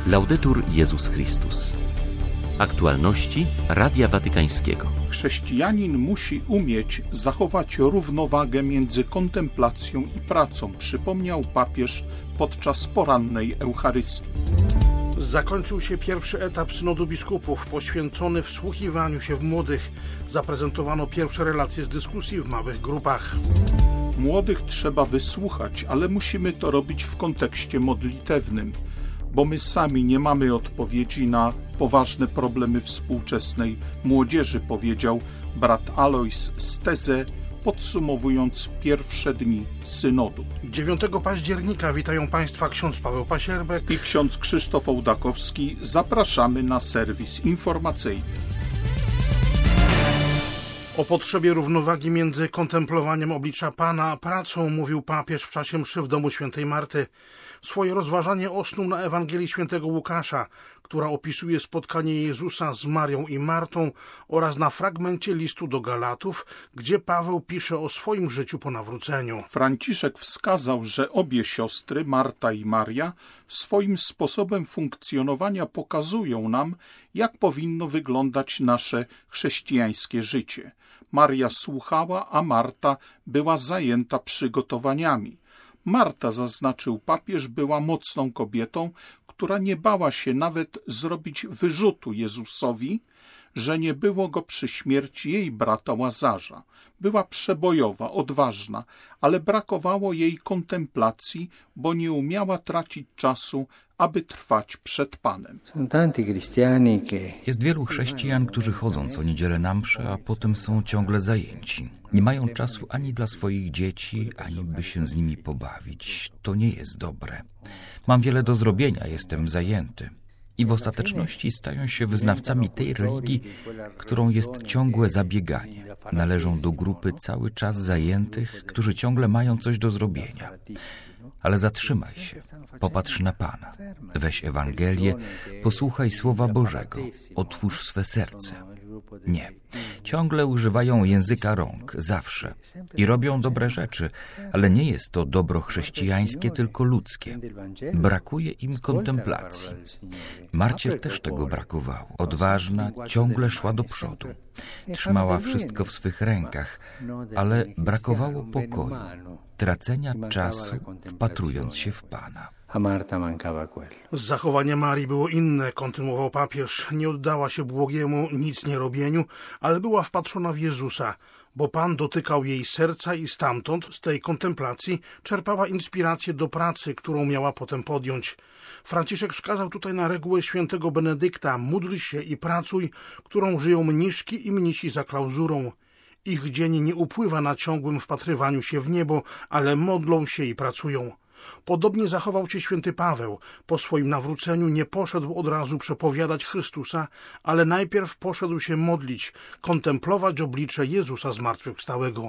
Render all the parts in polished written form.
Laudetur Jezus Chrystus. Aktualności Radia Watykańskiego. Chrześcijanin musi umieć zachować równowagę między kontemplacją i pracą, przypomniał papież podczas porannej Eucharystii. Zakończył się pierwszy etap synodu biskupów poświęcony wsłuchiwaniu się w młodych. Zaprezentowano pierwsze relacje z dyskusji w małych grupach. Młodych trzeba wysłuchać, ale musimy to robić w kontekście modlitewnym, bo my sami nie mamy odpowiedzi na poważne problemy współczesnej młodzieży, powiedział brat Alois z Teze, podsumowując pierwsze dni synodu. 9 października witają Państwa ksiądz Paweł Pasierbek i ksiądz Krzysztof Ołdakowski. Zapraszamy na serwis informacyjny. O potrzebie równowagi między kontemplowaniem oblicza Pana a pracą mówił papież w czasie mszy w domu świętej Marty. Swoje rozważanie osnuł na Ewangelii świętego Łukasza, która opisuje spotkanie Jezusa z Marią i Martą, oraz na fragmencie listu do Galatów, gdzie Paweł pisze o swoim życiu po nawróceniu. Franciszek wskazał, że obie siostry, Marta i Maria, swoim sposobem funkcjonowania pokazują nam, jak powinno wyglądać nasze chrześcijańskie życie. Maria słuchała, a Marta była zajęta przygotowaniami. Marta, zaznaczył papież, była mocną kobietą, która nie bała się nawet zrobić wyrzutu Jezusowi, że nie było go przy śmierci jej brata Łazarza. Była przebojowa, odważna, ale brakowało jej kontemplacji, bo nie umiała tracić czasu, aby trwać przed Panem. Jest wielu chrześcijan, którzy chodzą co niedzielę na mszę, a potem są ciągle zajęci. Nie mają czasu ani dla swoich dzieci, ani by się z nimi pobawić. To nie jest dobre. Mam wiele do zrobienia, jestem zajęty. I w ostateczności stają się wyznawcami tej religii, którą jest ciągłe zabieganie. Należą do grupy cały czas zajętych, którzy ciągle mają coś do zrobienia. Ale zatrzymaj się, popatrz na Pana, weź Ewangelię, posłuchaj Słowa Bożego, otwórz swe serce. Nie, ciągle używają języka rąk, zawsze. I robią dobre rzeczy, ale nie jest to dobro chrześcijańskie, tylko ludzkie. Brakuje im kontemplacji. Marcie też tego brakowało. Odważna, ciągle szła do przodu. Trzymała wszystko w swych rękach, ale brakowało pokoju, tracenia czasu, wpatrując się w Pana. Zachowanie Marii było inne, kontynuował papież. Nie oddała się błogiemu nic nie robieniu, ale była wpatrzona w Jezusa, bo Pan dotykał jej serca i stamtąd, z tej kontemplacji, czerpała inspirację do pracy, którą miała potem podjąć. Franciszek wskazał tutaj na regułę świętego Benedykta: módl się i pracuj, którą żyją mniszki i mnisi za klauzurą. Ich dzień nie upływa na ciągłym wpatrywaniu się w niebo, ale modlą się i pracują. Podobnie zachował się święty Paweł. Po swoim nawróceniu nie poszedł od razu przepowiadać Chrystusa, ale najpierw poszedł się modlić, kontemplować oblicze Jezusa zmartwychwstałego.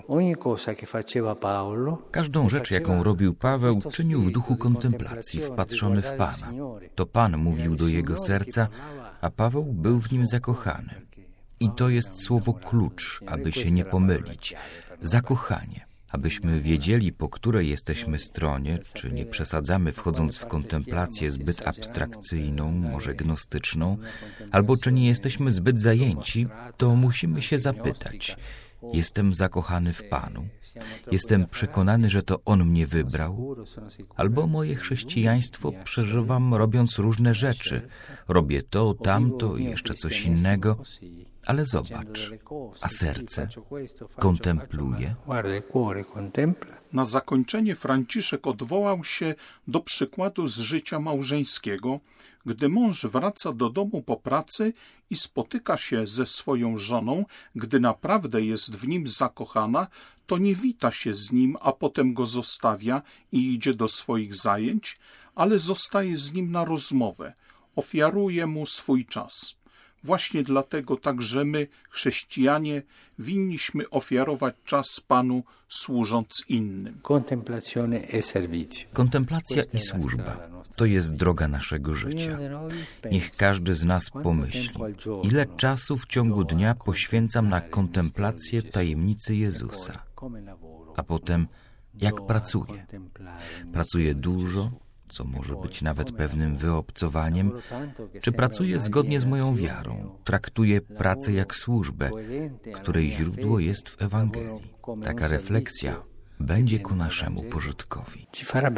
Każdą rzecz, jaką robił Paweł, czynił w duchu kontemplacji, wpatrzony w Pana. To Pan mówił do jego serca, a Paweł był w nim zakochany. I to jest słowo klucz, aby się nie pomylić. Zakochanie. Abyśmy wiedzieli, po której jesteśmy stronie, czy nie przesadzamy, wchodząc w kontemplację zbyt abstrakcyjną, może gnostyczną, albo czy nie jesteśmy zbyt zajęci, to musimy się zapytać: jestem zakochany w Panu? Jestem przekonany, że to On mnie wybrał? Albo moje chrześcijaństwo przeżywam robiąc różne rzeczy. Robię to, tamto i jeszcze coś innego. Ale zobacz, a serce kontempluje. Na zakończenie Franciszek odwołał się do przykładu z życia małżeńskiego, gdy mąż wraca do domu po pracy i spotyka się ze swoją żoną, gdy naprawdę jest w nim zakochana, to nie wita się z nim, a potem go zostawia i idzie do swoich zajęć, ale zostaje z nim na rozmowę, ofiaruje mu swój czas. Właśnie dlatego także my, chrześcijanie, winniśmy ofiarować czas Panu, służąc innym. Kontemplacja i służba to jest droga naszego życia. Niech każdy z nas pomyśli, ile czasu w ciągu dnia poświęcam na kontemplację tajemnicy Jezusa, a potem jak pracuję. Pracuję dużo, co może być nawet pewnym wyobcowaniem, czy pracuje zgodnie z moją wiarą, traktuje pracę jak służbę, której źródło jest w Ewangelii. Taka refleksja będzie ku naszemu pożytkowi.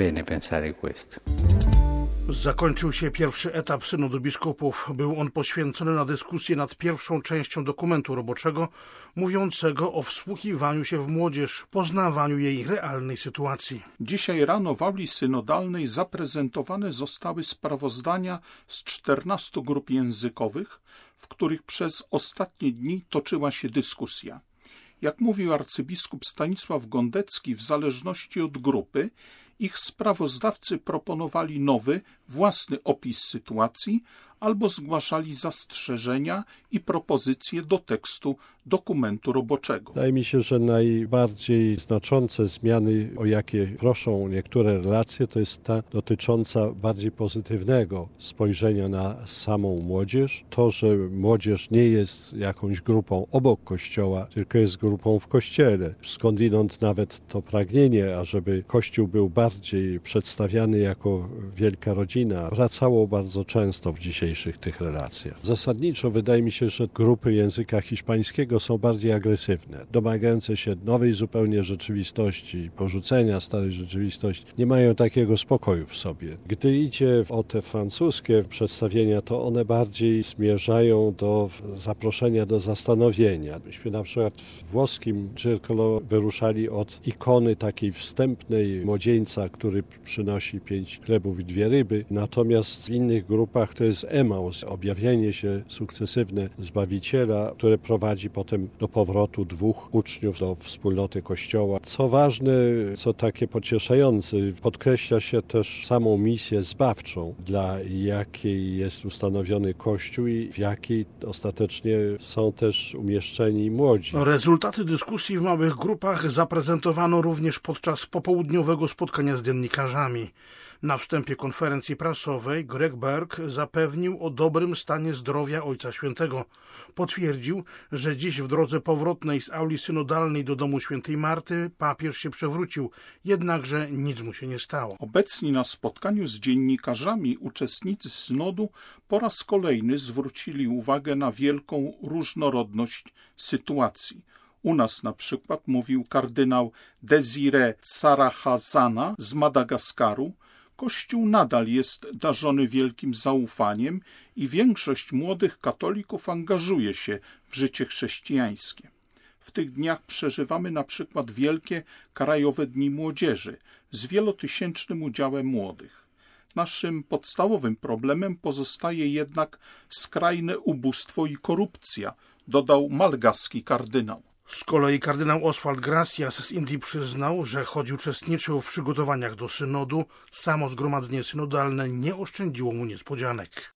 Zakończył się pierwszy etap Synodu Biskupów. Był on poświęcony na dyskusję nad pierwszą częścią dokumentu roboczego, mówiącego o wsłuchiwaniu się w młodzież, poznawaniu jej realnej sytuacji. Dzisiaj rano w auli synodalnej zaprezentowane zostały sprawozdania z 14 grup językowych, w których przez ostatnie dni toczyła się dyskusja. Jak mówił arcybiskup Stanisław Gondecki, w zależności od grupy, ich sprawozdawcy proponowali nowy, własny opis sytuacji albo zgłaszali zastrzeżenia i propozycje do tekstu dokumentu roboczego. Wydaje mi się, że najbardziej znaczące zmiany, o jakie proszą niektóre relacje, to jest ta dotycząca bardziej pozytywnego spojrzenia na samą młodzież. To, że młodzież nie jest jakąś grupą obok Kościoła, tylko jest grupą w Kościele. Skądinąd nawet to pragnienie, ażeby Kościół był bardziej przedstawiany jako wielka rodzina, wracało bardzo często w dzisiejszych tych relacjach. Zasadniczo wydaje mi się, że grupy języka hiszpańskiego są bardziej agresywne, domagające się nowej zupełnie rzeczywistości, porzucenia starej rzeczywistości, nie mają takiego spokoju w sobie. Gdy idzie o te francuskie przedstawienia, to one bardziej zmierzają do zaproszenia do zastanowienia. Myśmy na przykład w włoskim Circolo wyruszali od ikony takiej wstępnej młodzieńca, który przynosi 5 chlebów i 2 ryby, natomiast w innych grupach to jest Emaus, objawienie się sukcesywne Zbawiciela, które prowadzi potem do powrotu 2 uczniów do wspólnoty Kościoła. Co ważne, co takie pocieszające, podkreśla się też samą misję zbawczą, dla jakiej jest ustanowiony Kościół i w jakiej ostatecznie są też umieszczeni młodzi. Rezultaty dyskusji w małych grupach zaprezentowano również podczas popołudniowego spotkania z dziennikarzami. Na wstępie konferencji prasowej Greg Berg zapewnił o dobrym stanie zdrowia Ojca Świętego. Potwierdził, że dziś w drodze powrotnej z auli synodalnej do domu świętej Marty papież się przewrócił, jednakże nic mu się nie stało. Obecni na spotkaniu z dziennikarzami uczestnicy synodu po raz kolejny zwrócili uwagę na wielką różnorodność sytuacji. U nas na przykład, mówił kardynał Desire Sarahazana z Madagaskaru, Kościół nadal jest darzony wielkim zaufaniem i większość młodych katolików angażuje się w życie chrześcijańskie. W tych dniach przeżywamy na przykład wielkie Krajowe Dni Młodzieży z wielotysięcznym udziałem młodych. Naszym podstawowym problemem pozostaje jednak skrajne ubóstwo i korupcja, dodał malgaski kardynał. Z kolei kardynał Oswald Gracias z Indii przyznał, że choć uczestniczył w przygotowaniach do synodu, samo zgromadzenie synodalne nie oszczędziło mu niespodzianek.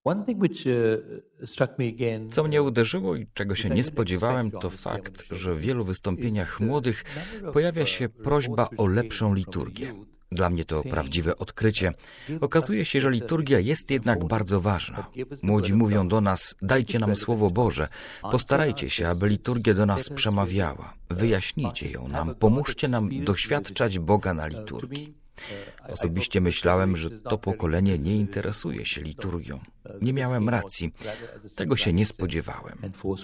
Co mnie uderzyło i czego się nie spodziewałem, to fakt, że w wielu wystąpieniach młodych pojawia się prośba o lepszą liturgię. Dla mnie to prawdziwe odkrycie. Okazuje się, że liturgia jest jednak bardzo ważna. Młodzi mówią do nas, dajcie nam Słowo Boże, postarajcie się, aby liturgia do nas przemawiała. Wyjaśnijcie ją nam, pomóżcie nam doświadczać Boga na liturgii. Osobiście myślałem, że to pokolenie nie interesuje się liturgią. Nie miałem racji. Tego się nie spodziewałem.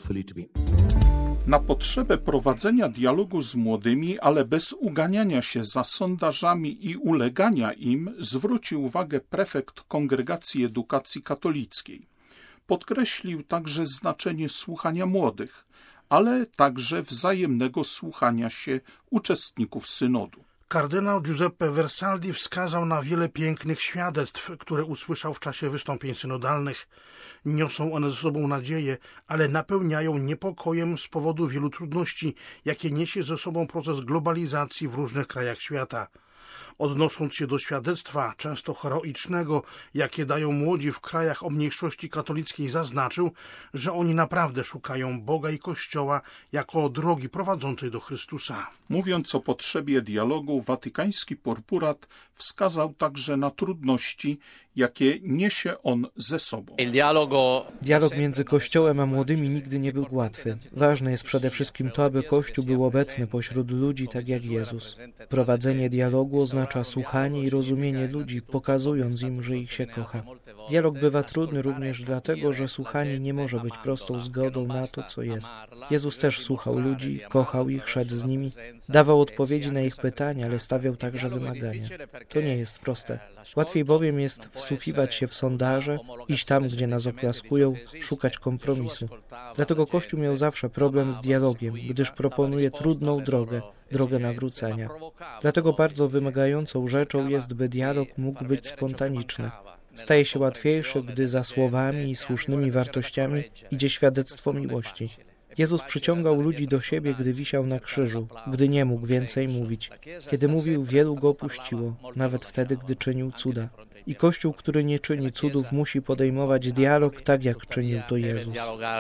Na potrzebę prowadzenia dialogu z młodymi, ale bez uganiania się za sondażami i ulegania im, zwrócił uwagę prefekt Kongregacji Edukacji Katolickiej. Podkreślił także znaczenie słuchania młodych, ale także wzajemnego słuchania się uczestników synodu. Kardynał Giuseppe Versaldi wskazał na wiele pięknych świadectw, które usłyszał w czasie wystąpień synodalnych. Niosą one ze sobą nadzieję, ale napełniają niepokojem z powodu wielu trudności, jakie niesie ze sobą proces globalizacji w różnych krajach świata. Odnosząc się do świadectwa, często heroicznego, jakie dają młodzi w krajach o mniejszości katolickiej, zaznaczył, że oni naprawdę szukają Boga i Kościoła jako drogi prowadzącej do Chrystusa. Mówiąc o potrzebie dialogu, watykański purpurat wskazał także na trudności, jakie niesie on ze sobą. Dialog między Kościołem a młodymi nigdy nie był łatwy. Ważne jest przede wszystkim to, aby Kościół był obecny pośród ludzi, tak jak Jezus. Prowadzenie dialogu oznacza słuchanie i rozumienie ludzi, pokazując im, że ich się kocha. Dialog bywa trudny również dlatego, że słuchanie nie może być prostą zgodą na to, co jest. Jezus też słuchał ludzi, kochał ich, szedł z nimi, dawał odpowiedzi na ich pytania, ale stawiał także wymagania. To nie jest proste. Łatwiej bowiem jest wsłuchiwać się w sondaże, iść tam, gdzie nas oklaskują, szukać kompromisu. Dlatego Kościół miał zawsze problem z dialogiem, gdyż proponuje trudną drogę nawrócenia. Dlatego bardzo wymagającą rzeczą jest, by dialog mógł być spontaniczny. Staje się łatwiejszy, gdy za słowami i słusznymi wartościami idzie świadectwo miłości. Jezus przyciągał ludzi do siebie, gdy wisiał na krzyżu, gdy nie mógł więcej mówić. Kiedy mówił, wielu go opuściło, nawet wtedy, gdy czynił cuda. I Kościół, który nie czyni cudów, musi podejmować dialog tak, jak czynił to Jezus.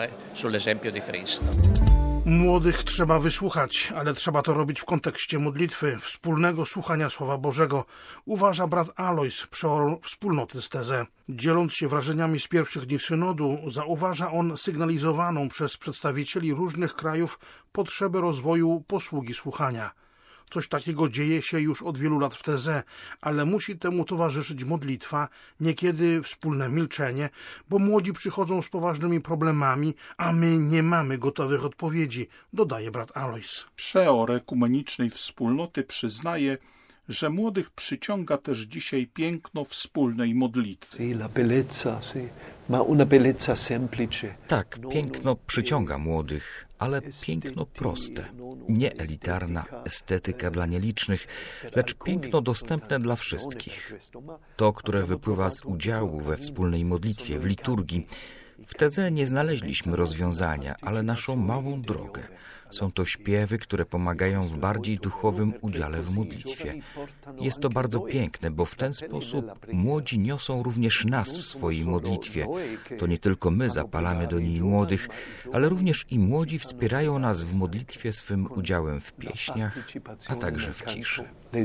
Młodych trzeba wysłuchać, ale trzeba to robić w kontekście modlitwy, wspólnego słuchania Słowa Bożego, uważa brat Alois, przeor wspólnoty z Teze. Dzieląc się wrażeniami z pierwszych dni synodu, zauważa on sygnalizowaną przez przedstawicieli różnych krajów potrzebę rozwoju posługi słuchania. Coś takiego dzieje się już od wielu lat w Teze, ale musi temu towarzyszyć modlitwa, niekiedy wspólne milczenie, bo młodzi przychodzą z poważnymi problemami, a my nie mamy gotowych odpowiedzi, dodaje brat Alois. Przeor ekumenicznej wspólnoty przyznaje, że młodych przyciąga też dzisiaj piękno wspólnej modlitwy. Tak, piękno przyciąga młodych, ale piękno proste. Nie elitarna estetyka dla nielicznych, lecz piękno dostępne dla wszystkich. To, które wypływa z udziału we wspólnej modlitwie, w liturgii. W Teze nie znaleźliśmy rozwiązania, ale naszą małą drogę. Są to śpiewy, które pomagają w bardziej duchowym udziale w modlitwie. Jest to bardzo piękne, bo w ten sposób młodzi niosą również nas w swojej modlitwie. To nie tylko my zapalamy do niej młodych, ale również i młodzi wspierają nas w modlitwie swym udziałem w pieśniach, a także w ciszy.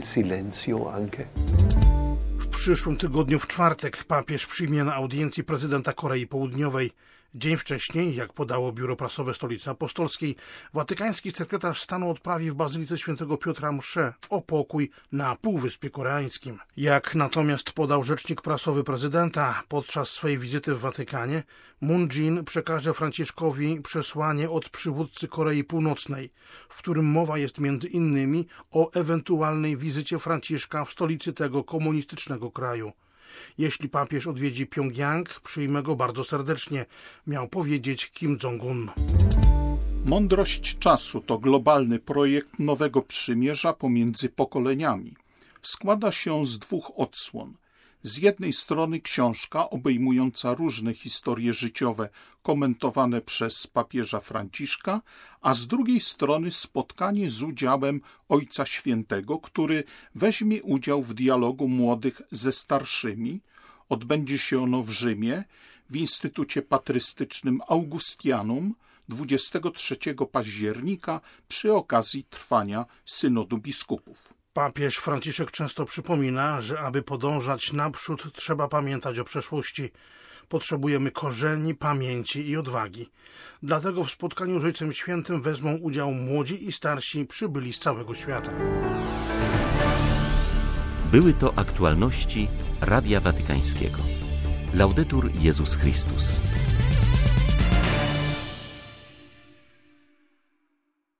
W przyszłym tygodniu w czwartek papież przyjmie na audiencji prezydenta Korei Południowej. Dzień wcześniej, jak podało biuro prasowe Stolicy Apostolskiej, watykański sekretarz stanu odprawi w Bazylice Świętego Piotra mszę o pokój na Półwyspie Koreańskim. Jak natomiast podał rzecznik prasowy prezydenta, podczas swojej wizyty w Watykanie Moon Jae-in przekaże Franciszkowi przesłanie od przywódcy Korei Północnej, w którym mowa jest między innymi o ewentualnej wizycie Franciszka w stolicy tego komunistycznego kraju. Jeśli papież odwiedzi Pjongjang, przyjmę go bardzo serdecznie, miał powiedzieć Kim Jong-un. Mądrość czasu to globalny projekt nowego przymierza pomiędzy pokoleniami. Składa się z dwóch odsłon. Z jednej strony książka obejmująca różne historie życiowe komentowane przez papieża Franciszka, a z drugiej strony spotkanie z udziałem Ojca Świętego, który weźmie udział w dialogu młodych ze starszymi. Odbędzie się ono w Rzymie, w Instytucie Patrystycznym Augustianum 23 października przy okazji trwania Synodu Biskupów. Papież Franciszek często przypomina, że aby podążać naprzód, trzeba pamiętać o przeszłości. Potrzebujemy korzeni, pamięci i odwagi. Dlatego w spotkaniu z Ojcem Świętym wezmą udział młodzi i starsi przybyli z całego świata. Były to aktualności Radia Watykańskiego. Laudetur Jezus Chrystus.